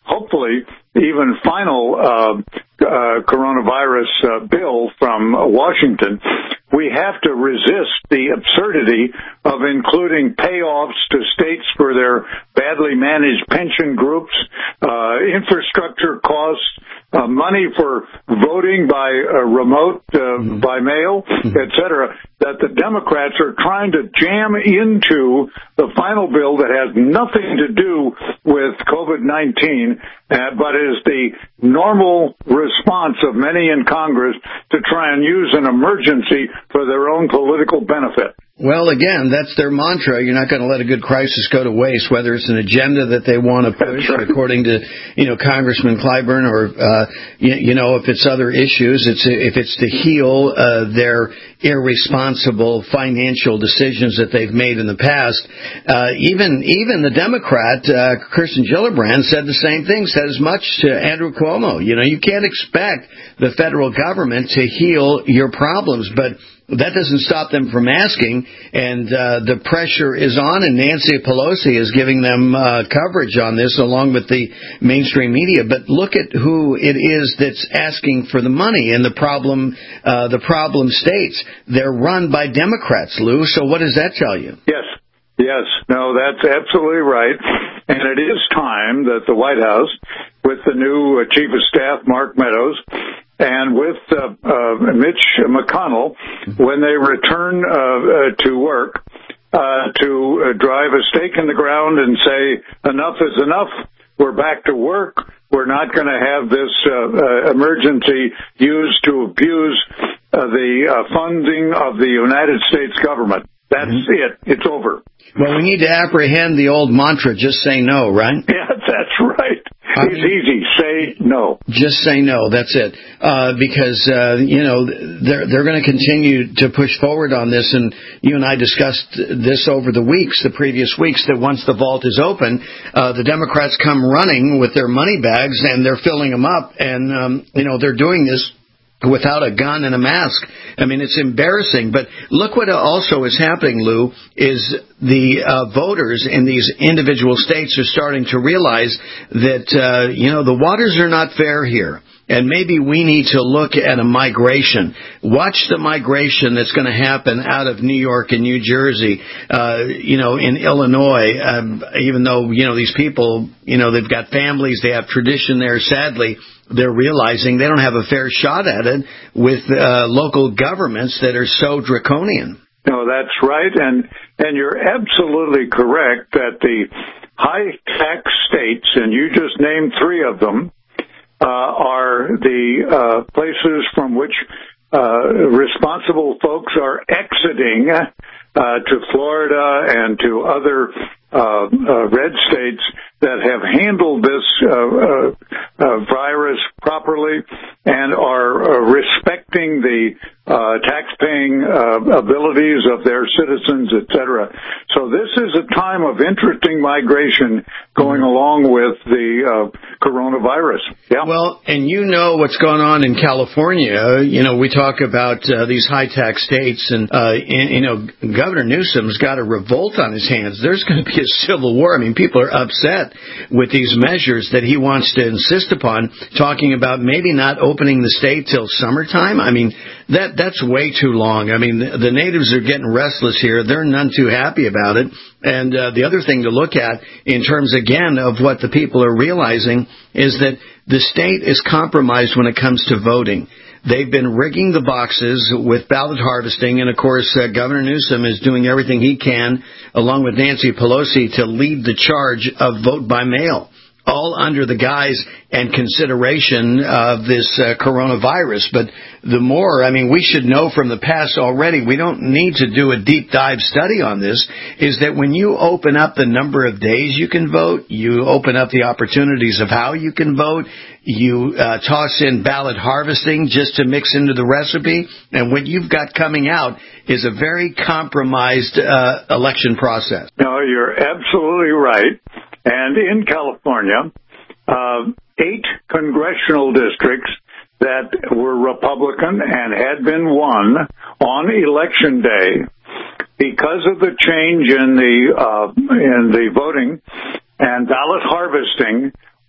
hopefully, even final uh, uh, coronavirus uh, bill from Washington, we have to resist the absurdity of including payoffs to states for their badly managed pension groups, uh, infrastructure costs, uh, money for voting by uh, remote, uh, mm-hmm. by mail, mm-hmm. et cetera, that the Democrats are trying to jam into the final bill that has nothing to do with COVID nineteen, uh, but is the normal response of many in Congress to try and use an emergency for their own political benefit. Well, again, that's their mantra. You're not going to let a good crisis go to waste, whether it's an agenda that they want to push, right. according to, you know, Congressman Clyburn, or, uh, you, you know, if it's other issues, it's if it's to heal uh, their irresponsible financial decisions that they've made in the past. Uh, even even the Democrat, uh, Kirsten Gillibrand, said the same thing, said as much to Andrew Cuomo. You know, you can't expect the federal government to heal your problems, but that doesn't stop them from asking, and uh, the pressure is on, and Nancy Pelosi is giving them uh, coverage on this along with the mainstream media. But look at who it is that's asking for the money in the problem, uh, the problem states. They're run by Democrats, Lou, so what does that tell you? Yes. Yes, no, that's absolutely right. And it is time that the White House, with the new uh, Chief of Staff, Mark Meadows, and with uh, uh, Mitch McConnell, when they return uh, uh, to work, uh, to uh, drive a stake in the ground and say, enough is enough, we're back to work, we're not going to have this uh, uh, emergency used to abuse uh, the uh, funding of the United States government. That's mm-hmm. it. It's over. Well, we need to apprehend the old mantra, just say no, right? Yeah, that's right. I it's mean, easy. Say no. Just say no. That's it. Uh, because, uh, you know, they're, they're going to continue to push forward on this. And you and I discussed this over the weeks, the previous weeks, that once the vault is open, uh, the Democrats come running with their money bags and they're filling them up. And, um, you know, they're doing this without a gun and a mask. I mean, it's embarrassing. But look what also is happening, Lou, is the uh, voters in these individual states are starting to realize that, uh, you know, the waters are not fair here. And maybe we need to look at a migration. Watch the migration that's going to happen out of New York and New Jersey, uh, you know, in Illinois, um, even though, you know, these people, you know, they've got families, they have tradition there. Sadly, they're realizing they don't have a fair shot at it with uh, local governments that are so draconian. No, that's right. And, and you're absolutely correct that the high-tax states, and you just named three of them, Uh, are the uh, places from which uh, responsible folks are exiting uh, to Florida and to other uh, uh, red states that have handled this uh, uh, uh, virus properly and are uh, respecting the uh, tax-paying uh, abilities of their citizens, et cetera. So this is a time of interesting migration going along with the uh, coronavirus. Yeah. Well, and you know what's going on in California. You know, we talk about uh, these high-tax states, and, uh, and, you know, Governor Newsom's got a revolt on his hands. There's going to be a civil war. I mean, people are upset with these measures that he wants to insist upon, talking about maybe not opening the state till summertime. I mean, that that's way too long. I mean, the, the natives are getting restless here. They're none too happy about it. And uh, the other thing to look at in terms, again, of what the people are realizing is that the state is compromised when it comes to voting. They've been rigging the boxes with ballot harvesting, and, of course, uh, Governor Newsom is doing everything he can, along with Nancy Pelosi, to lead the charge of vote by mail, all under the guise and consideration of this uh, coronavirus. But the more, I mean, we should know from the past already, we don't need to do a deep dive study on this, is that when you open up the number of days you can vote, you open up the opportunities of how you can vote, you uh, toss in ballot harvesting just to mix into the recipe, and what you've got coming out is a very compromised uh, election process. No, you're absolutely right. And in California, uh, eight congressional districts that were Republican and had been won on Election Day, because of the change in the uh, in the voting and ballot harvesting,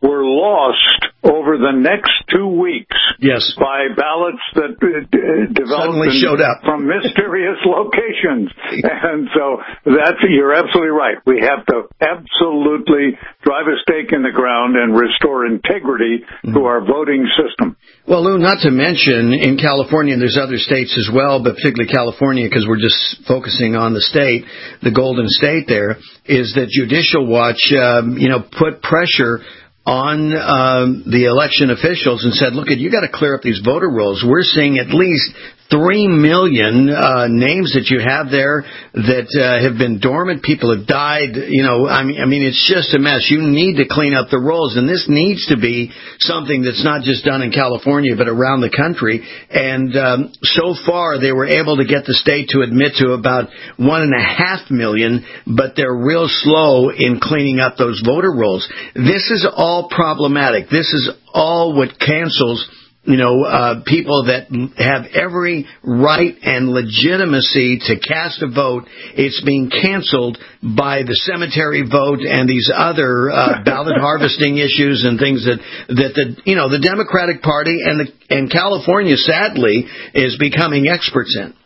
were lost over the next two weeks yes. by ballots that uh, d- developed Suddenly showed up from mysterious locations. And so that's, you're absolutely right. We have to absolutely drive a stake in the ground and restore integrity mm-hmm. to our voting system. Well, Lou, not to mention in California, and there's other states as well, but particularly California, because we're just focusing on the state, the Golden State there, is that Judicial Watch, um, you know, put pressure on um, the election officials and said, look, you got to clear up these voter rolls. We're seeing at least three million uh, names that you have there that uh, have been dormant. People have died. You know, I mean, I mean, it's just a mess. You need to clean up the rolls, and this needs to be something that's not just done in California, but around the country. And um, so far, they were able to get the state to admit to about one and a half million, but they're real slow in cleaning up those voter rolls. This is all problematic. This is all what cancels You know, uh, people that have every right and legitimacy to cast a vote. It's being canceled by the cemetery vote and these other uh, ballot harvesting issues and things that that the you know the Democratic Party and the and California sadly is becoming experts in.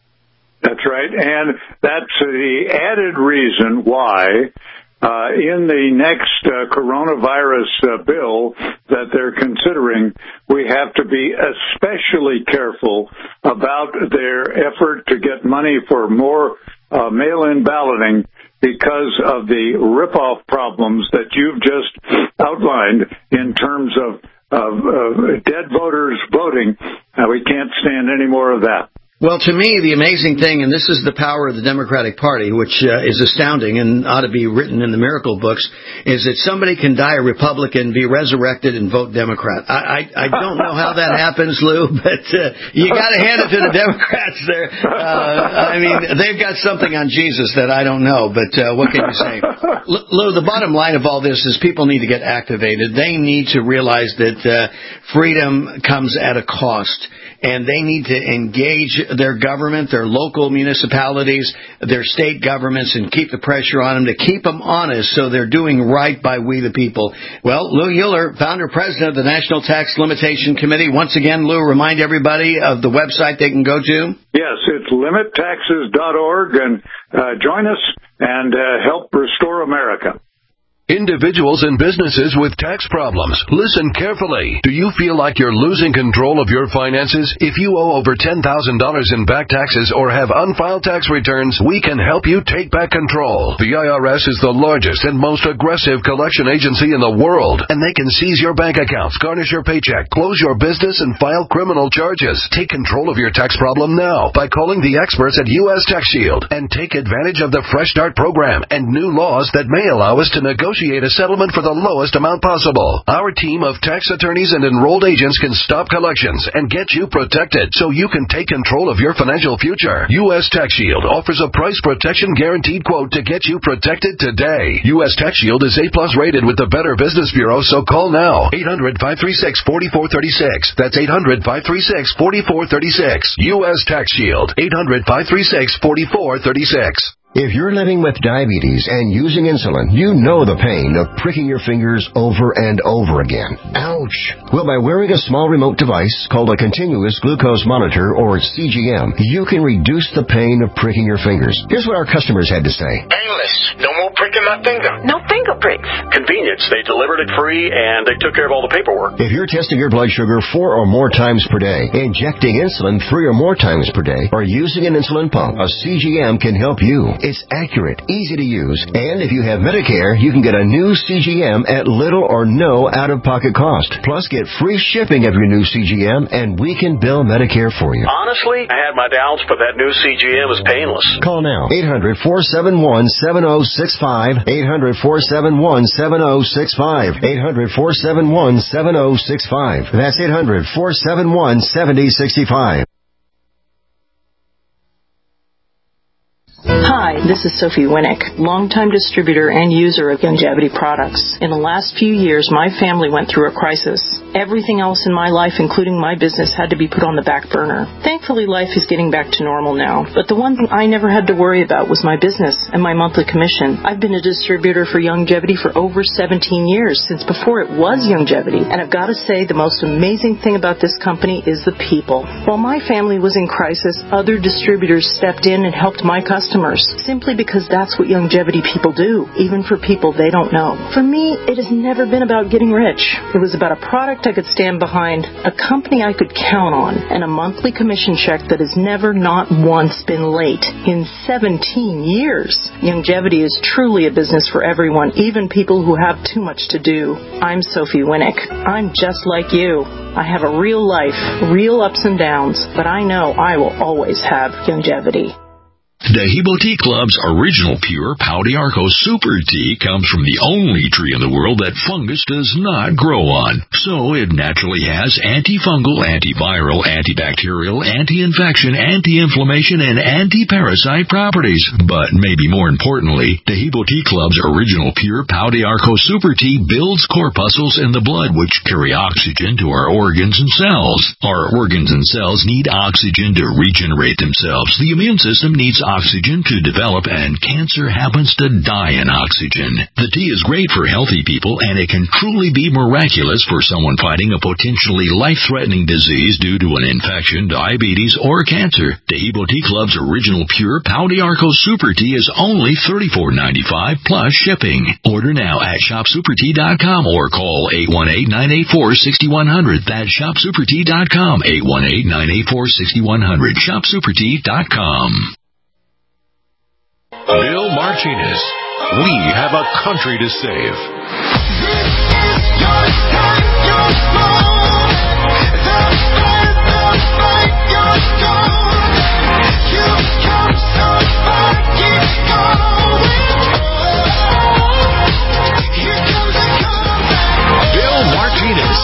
That's right, and that's the added reason why. Uh, in the next uh, coronavirus uh, bill that they're considering, we have to be especially careful about their effort to get money for more uh, mail-in balloting because of the rip-off problems that you've just outlined in terms of, of, of dead voters voting. Uh, we can't stand any more of that. Well, to me, the amazing thing, and this is the power of the Democratic Party, which uh, is astounding and ought to be written in the miracle books, is that somebody can die a Republican, be resurrected, and vote Democrat. I I, I don't know how that happens, Lou, but uh, you got to hand it to the Democrats there. Uh, I mean, they've got something on Jesus that I don't know, but uh, what can you say? L- Lou, the bottom line of all this is people need to get activated. They need to realize that uh, freedom comes at a cost. And they need to engage their government, their local municipalities, their state governments, and keep the pressure on them to keep them honest so they're doing right by we the people. Well, Lou Euler, founder-president of the National Tax Limitation Committee. Once again, Lou, remind everybody of the website they can go to. Yes, it's limit taxes dot org, and uh, join us and uh, help restore America. Individuals and businesses with tax problems, listen carefully. Do you feel like you're losing control of your finances? If you owe over ten thousand dollars in back taxes or have unfiled tax returns, we can help you take back control. The I R S is the largest and most aggressive collection agency in the world, and they can seize your bank accounts, garnish your paycheck, close your business, and file criminal charges. Take control of your tax problem now by calling the experts at U S Tax Shield and take advantage of the Fresh Start program and new laws that may allow us to negotiate a settlement for the lowest amount possible. Our team of tax attorneys and enrolled agents can stop collections and get you protected so you can take control of your financial future. U S Tax Shield offers a price protection guaranteed quote to get you protected today. U S Tax Shield is A plus rated with the Better Business Bureau, so call now. eight hundred, five three six, four four three six. That's eight hundred, five three six, four four three six. U S Tax Shield. eight hundred, five three six, four four three six. If you're living with diabetes and using insulin, you know the pain of pricking your fingers over and over again. Ouch! Well, by wearing a small remote device called a continuous glucose monitor, or C G M, you can reduce the pain of pricking your fingers. Here's what our customers had to say. Painless. No more pricking my finger. No finger pricks. Convenience. They delivered it free, and they took care of all the paperwork. If you're testing your blood sugar four or more times per day, injecting insulin three or more times per day, or using an insulin pump, a C G M can help you. It's accurate, easy to use, and if you have Medicare, you can get a new C G M at little or no out-of-pocket cost. Plus, get free shipping of your new C G M, and we can bill Medicare for you. Honestly, I had my doubts, but that new C G M is painless. Call now. eight hundred, four seven one, seven oh six five. eight hundred, four seven one, seven oh six five. eight hundred, four seven one, seven oh six five. That's eight hundred, four seven one, seven oh six five. Hi, Hi, this is Sophie Winnick, longtime distributor and user of Youngevity products. In the last few years, my family went through a crisis. Everything else in my life, including my business, had to be put on the back burner. Thankfully, life is getting back to normal now, but the one thing I never had to worry about was my business and my monthly commission. I've been a distributor for Youngevity for over seventeen years, since before it was Youngevity, and I've got to say the most amazing thing about this company is the people. While my family was in crisis, other distributors stepped in and helped my customers, simply because that's what Youngevity people do, even for people they don't know. For me, it has never been about getting rich. It was about a product I could stand behind, a company I could count on, and a monthly commission check that has never, not once, been late. In seventeen years, Youngevity is truly a business for everyone, even people who have too much to do. I'm Sophie Winnick. I'm just like you. I have a real life, real ups and downs, but I know I will always have Youngevity. Dehibo Tea Club's original pure Pau d'Arco Super Tea comes from the only tree in the world that fungus does not grow on. So it naturally has antifungal, antiviral, antibacterial, anti-infection, anti-inflammation, and anti-parasite properties. But maybe more importantly, Dehibo Tea Club's original pure Pau d'Arco Super Tea builds corpuscles in the blood which carry oxygen to our organs and cells. Our organs and cells need oxygen to regenerate themselves. The immune system needs oxygen oxygen to develop, and cancer happens to die in oxygen. The tea is great for healthy people, and it can truly be miraculous for someone fighting a potentially life-threatening disease due to an infection, diabetes, or cancer. Dehibo Tea Club's original pure Pau d'Arco Super Tea is only thirty-four dollars and ninety-five cents plus shipping. Order now at shop super tea dot com or call eight one eight, nine eight four, six one zero zero. That's shop super tea dot com, eight one eight, nine eight four, six one zero zero, shop super tea dot com. Bill Martinez. We have a country to save. This is your time, your moment. The fight, the fight, your goal. You've come so far, keep going. Here comes the comeback. Bill Martinez.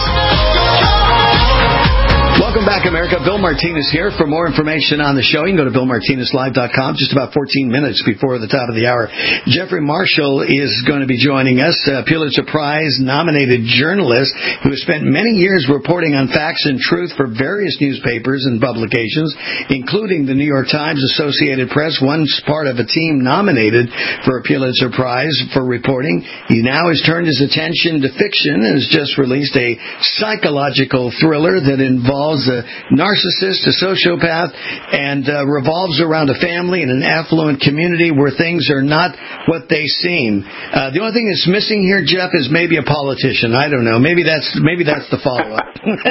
Welcome back, America. Bill Martinez here. For more information on the show, you can go to bill martinez live dot com just about fourteen minutes before the top of the hour. Jeffrey Marshall is going to be joining us, a Pulitzer Prize nominated journalist who has spent many years reporting on facts and truth for various newspapers and publications, including the New York Times, Associated Press, once part of a team nominated for a Pulitzer Prize for reporting. He now has turned his attention to fiction and has just released a psychological thriller that involves a narcissist, a sociopath, and uh, revolves around a family and an affluent community where things are not what they seem. Uh, the only thing that's missing here, Jeff, is maybe a politician. I don't know. Maybe that's maybe that's the follow-up.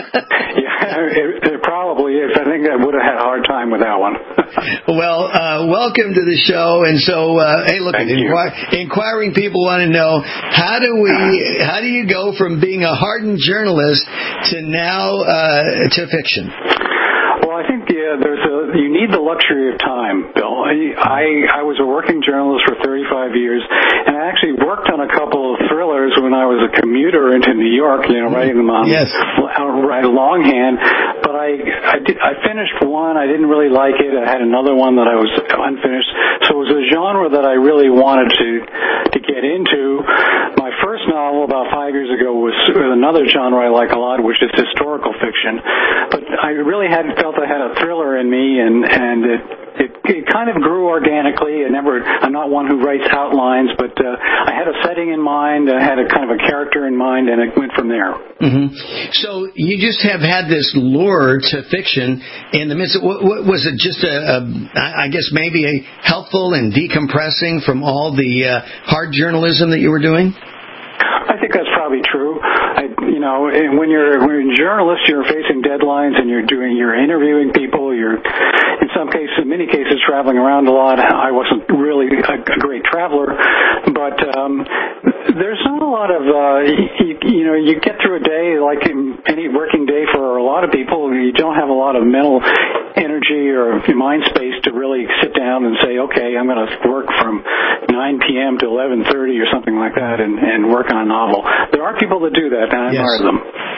yeah, it, it probably is. I think I would have had a hard time with that one. Well, uh, welcome to the show. And so, uh, hey, look, inquir- inquiring people want to know, how do we, how do you go from being a hardened journalist to now uh, to fiction? Well, I think yeah, there's a you need the luxury of time, Bill. I I was a working journalist for thirty-five years, and I actually worked on a couple of thrillers when I was a commuter into New York. You know, writing them on yes. right longhand. But I I did I finished one. I didn't really like it. I had another one that I was unfinished. So it was a genre that I really wanted to to get into. My first novel about five years ago was another genre I like a lot, which is historical fiction. But I really hadn't felt I had a thriller in me, and and it it, it kind of grew organically. I never I'm not one who writes outlines, but uh, I had a setting in mind. I had a kind of a character in mind, and it went from there. Mm-hmm. So you just have had this lure to fiction in the midst of, what, what was it just a, a I guess maybe a helpful and decompressing from all the uh, hard journalism that you were doing? I think that's probably true. I, you know, when you're when you're a journalist, you're facing deadlines, and you're doing you're interviewing people. You're in some cases, in many cases, traveling around a lot. I wasn't really a, a great traveler, but um, there's not a lot of uh, you, you know you get through a day like in any working day for a lot of people. You don't have a lot of mental energy or mind space to really sit down and say, okay, I'm going to work from nine p.m. to eleven thirty or something like that, and, and work on a novel. There are people that do that, and I admire yes. them.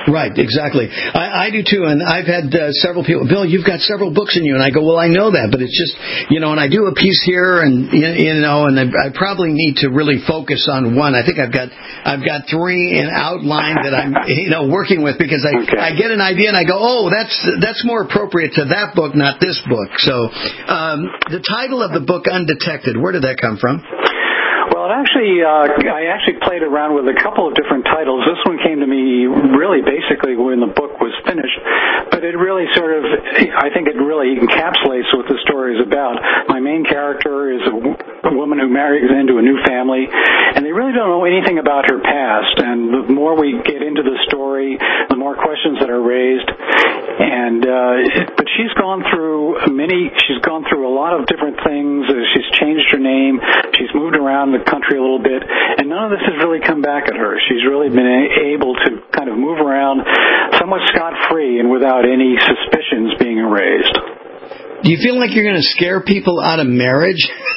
Right, exactly. I, I do too, and I've had uh, several people, Bill, you've got several books in you, and I go, well, I know that, but it's just, you know, and I do a piece here, and you know, and I, I probably need to really focus on one. I think I've got, I've got three in outline that I'm, you know, working with because I, okay. I get an idea and I go, oh, that's that's more appropriate to that book, not this book. So, um, the title of the book, Undetected, where did that come from? Well, it actually, uh, I actually played around with a couple of different titles. This one came to me really basically when the book was finished, but it really sort of, I think it really encapsulates what the story is about. My main character is a, a woman who marries into a new family, and they really don't know anything about her past, and the more we get into the story, the more questions that are raised, and, uh, but she's gone through many, she's gone through a lot of different things. She's changed her name, she's moved around the country a little bit, and none of this has really come back at her. She's really been able to kind of move around somewhat scot-free and without any suspicions being raised. Do you feel like you're going to scare people out of marriage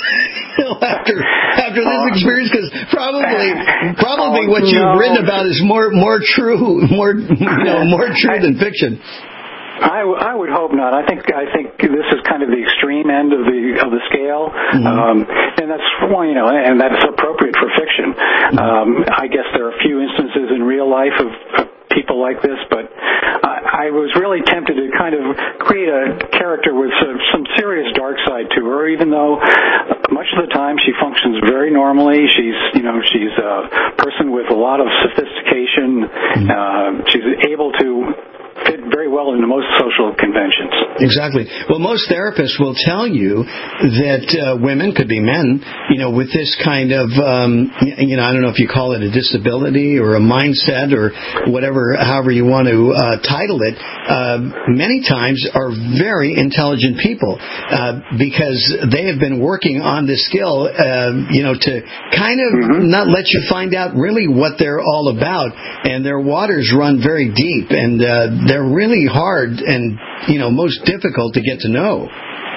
after after this experience? Because probably probably what you've written about is more more true, more you know more true than fiction. I, I would hope not. I think I think this is kind of the extreme end of the of the scale, mm-hmm. um, and that's well, you know, and that's appropriate for fiction. Um, I guess there are a few instances in real life of, of people like this, but I, I was really tempted to kind of create a character with some, some serious dark side to her. Even though much of the time she functions very normally, she's you know she's a person with a lot of sophistication. Mm-hmm. Uh, she's able to fit very well into most social conventions. Exactly. Well, most therapists will tell you that uh, women, could be men, you know, with this kind of, um, you know, I don't know if you call it a disability or a mindset or whatever, however you want to uh, title it, uh, many times are very intelligent people uh, because they have been working on this skill, uh, you know, to kind of mm-hmm. not let you find out really what they're all about. And their waters run very deep, and uh, they're really hard and, you know, most difficult to get to know.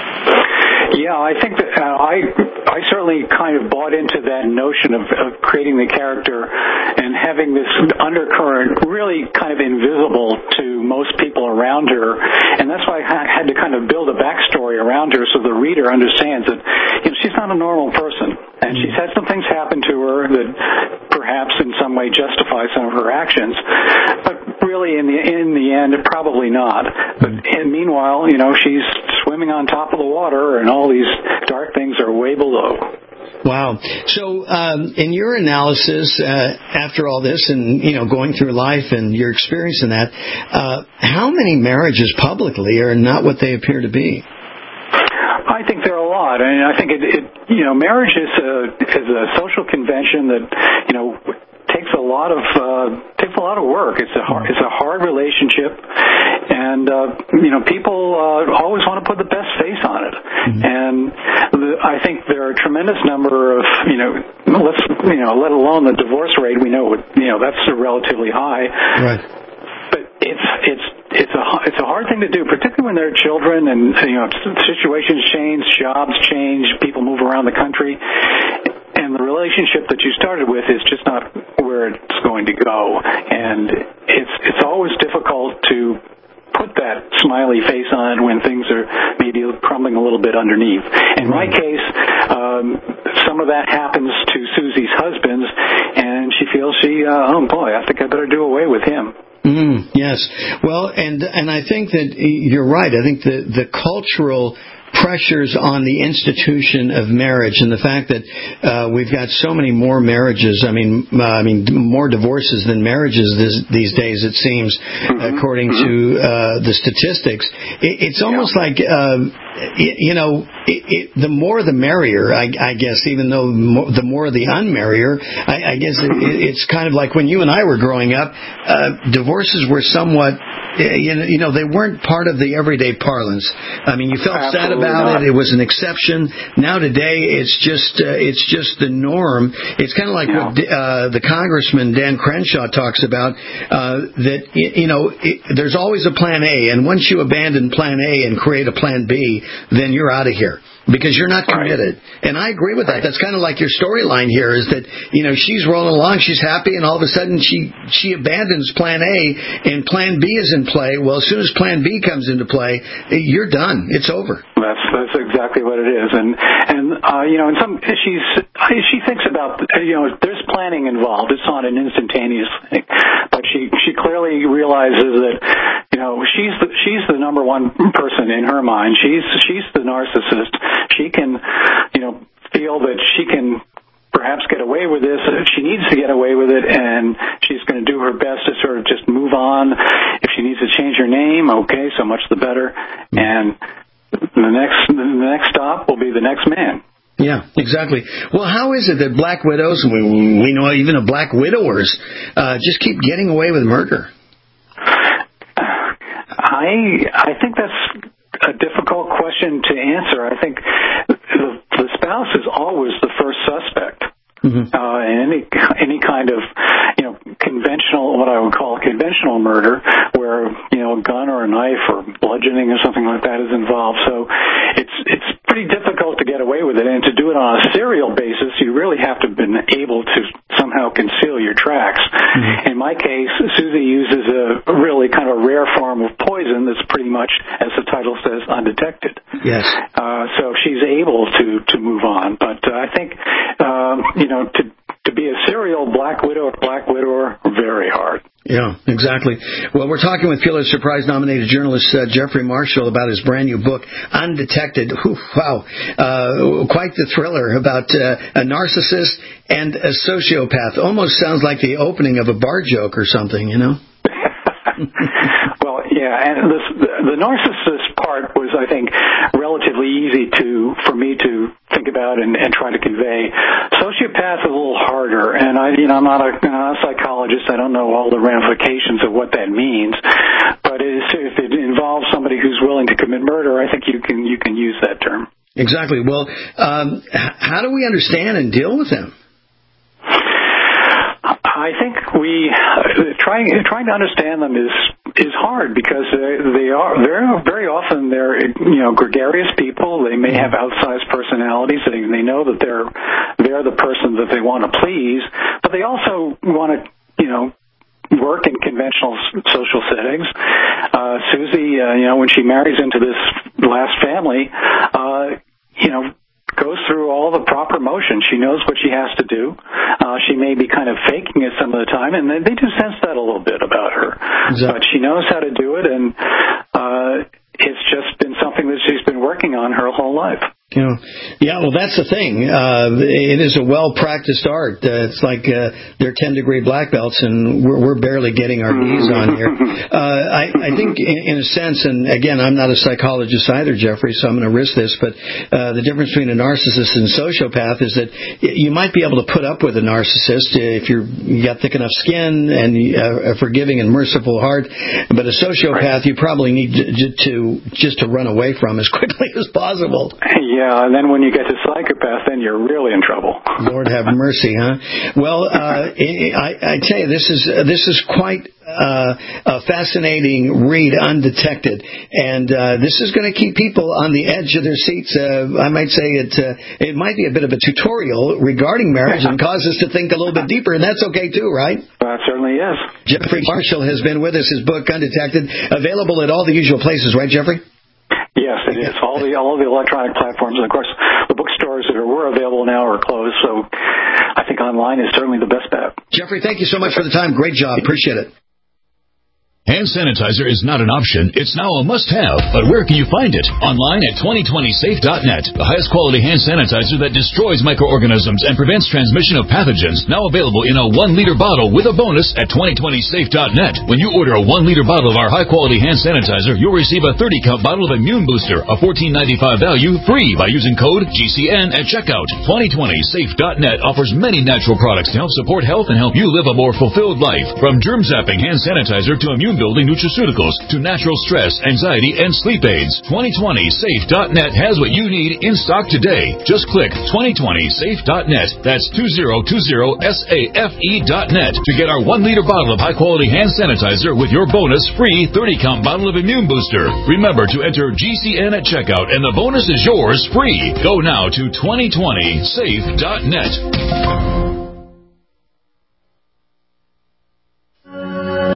Yeah, I think that uh, I I certainly kind of bought into that notion of, of creating the character and having this undercurrent really kind of invisible to most people around her, and that's why I had to kind of build a backstory around her so the reader understands that you know, she's not a normal person, and she's had some things happen to her that perhaps in some way justify some of her actions, but really in the in the end, probably not. But and meanwhile, you know, she's swimming on top of the water, and all these dark things are way below. Wow. So, um, in your analysis, uh, after all this, and you know, going through life and your experience in that, uh, how many marriages publicly are not what they appear to be? I think there are a lot. I mean, I think it, it you know, marriage is a is a social convention that you know. takes a lot of uh, takes a lot of work. It's a hard, it's a hard relationship, and uh, you know people uh, always want to put the best face on it. Mm-hmm. And the, I think there are a tremendous number of you know let's you know let alone the divorce rate. We know you know that's relatively high. Right. But it's it's it's a it's a hard thing to do, particularly when there are children and you know situations change, jobs change, people move around the country. And the relationship that you started with is just not where it's going to go. And it's it's always difficult to put that smiley face on when things are maybe crumbling a little bit underneath. In my case, um, some of that happens to Susie's husband, and she feels she, uh, oh boy, I think I better do away with him. Mm, yes. Well, and and I think that you're right. I think the, the cultural pressures on the institution of marriage and the fact that uh, we've got so many more marriages, I mean, uh, I mean, more divorces than marriages this, these days, it seems, mm-hmm. according mm-hmm. to uh, the statistics. It, it's almost yeah. like, uh, it, you know, it, it, the more the merrier, I, I guess, even though more, the more the unmerrier, I, I guess it, it's kind of like when you and I were growing up, uh, divorces were somewhat, you know, they weren't part of the everyday parlance. I mean, you felt Absolutely. sad about Not. it. It was an exception. Now today, it's just uh, it's just the norm. It's kind of like yeah. what uh, the Congressman Dan Crenshaw talks about. Uh, that you know, it, there's always a plan A, and once you abandon plan A and create a plan B, then you're out of here. because you're not committed. Right. And I agree with that. Right. That's kind of like your storyline here is that, you know, she's rolling along, she's happy, and all of a sudden she, she abandons plan A and plan B is in play. Well, as soon as plan B comes into play, you're done. It's over. That's that's exactly what it is. And, and uh, you know, in some, she's, she thinks about, you know, there's planning involved. It's not an instantaneous thing. But she, she clearly realizes that, you know, she's the, she's the number one person in her mind. She's, she's the narcissist. She can, you know, feel that she can perhaps get away with this. She needs to get away with it, and she's going to do her best to sort of just move on. If she needs to change her name, okay, so much the better. And the next, the next stop will be the next man. Yeah, exactly. Well, how is it that black widows, and we, we know even of black widowers, uh, just keep getting away with murder? I I think that's a difficult question to answer. I think the, the spouse is always the first suspect. Mm-hmm. Uh, in any any kind of, you know, conventional, what I would call conventional murder, where, you know, a gun or a knife or bludgeoning or something like that is involved. So it's it's pretty difficult to get away with it, and to do it on a serial basis, you really have to have been able to somehow conceal your tracks. Mm-hmm. In my case, Susie uses a really kind of a rare form of poison that's pretty much, as the title says, undetected. Yes. Uh, so she's able to to move on, but uh, I think um, you know to to be a serial black widow or black widower, very hard. Yeah, exactly. Well, we're talking with Pulitzer Prize-nominated journalist uh, Jeffrey Marshall about his brand new book, Undetected. Ooh, wow, uh, quite the thriller about uh, a narcissist and a sociopath. Almost sounds like the opening of a bar joke or something, you know? Well, yeah, and this, the, the narcissist part was, I think, relatively easy to for me to think about and, and try to convey. Sociopath is a little harder, and I, you know, I'm not a, I'm not a psychologist. I don't know all the ramifications of what that means, but it is, if it involves somebody who's willing to commit murder, I think you can you can use that term. Exactly. Well, um, how do we understand and deal with them? I think we uh, trying trying to understand them is is hard because they, they are very very often they're you know gregarious people. They may have outsized personalities. They they know that they're they're the person that they want to please, but they also want to you know work in conventional social settings. Uh, Susie, uh, you know, when she marries into this last family, uh, you know. goes through all the proper motions. She knows what she has to do. Uh, she may be kind of faking it some of the time, and they, they do sense that a little bit about her. Exactly. But she knows how to do it, and uh, it's just been something that she's been working on her whole life. You know, yeah, well, that's the thing. Uh, it is a well-practiced art. Uh, it's like uh, they're ten-degree black belts, and we're, we're barely getting our knees on here. Uh, I, I think, in, in a sense, and again, I'm not a psychologist either, Jeffrey, so I'm going to risk this, but uh, the difference between a narcissist and a sociopath is that you might be able to put up with a narcissist if you're, you got thick enough skin and a forgiving and merciful heart, but a sociopath you probably need to, to just to run away from as quickly as possible. Yeah, and then when you get to psychopath, then you're really in trouble. Lord have mercy, huh? Well, uh, I, I tell you, this is uh, this is quite uh, a fascinating read, Undetected, and uh, this is going to keep people on the edge of their seats. Uh, I might say it uh, it might be a bit of a tutorial regarding marriage and cause us to think a little bit deeper, and that's okay too, right? That certainly is. Jeffrey Marshall has been with us. His book, Undetected, available at all the usual places, right, Jeffrey? Yes, it is. All the all the electronic platforms, and of course, the bookstores that are, were available now are closed. So, I think online is certainly the best bet. Jeffrey, thank you so much for the time. Great job. Appreciate it. Hand sanitizer is not an option. It's now a must-have. But where can you find it? Online at twenty twenty safe dot net. The highest quality hand sanitizer that destroys microorganisms and prevents transmission of pathogens. Now available in a one liter bottle with a bonus at twenty twenty safe dot net. When you order a one liter bottle of our high-quality hand sanitizer, you'll receive a thirty count bottle of Immune Booster, a fourteen ninety-five value, free by using code G C N at checkout. twenty twenty safe dot net offers many natural products to help support health and help you live a more fulfilled life. From germ zapping hand sanitizer to Immune immune-building nutraceuticals to natural stress, anxiety, and sleep aids. twenty twenty safe dot net has what you need in stock today. Just click twenty twenty safe dot net. That's two zero two zero safe dot net to get our one-liter bottle of high-quality hand sanitizer with your bonus free thirty-count bottle of Immune Booster. Remember to enter G C N at checkout, and the bonus is yours free. Go now to twenty twenty safe dot net.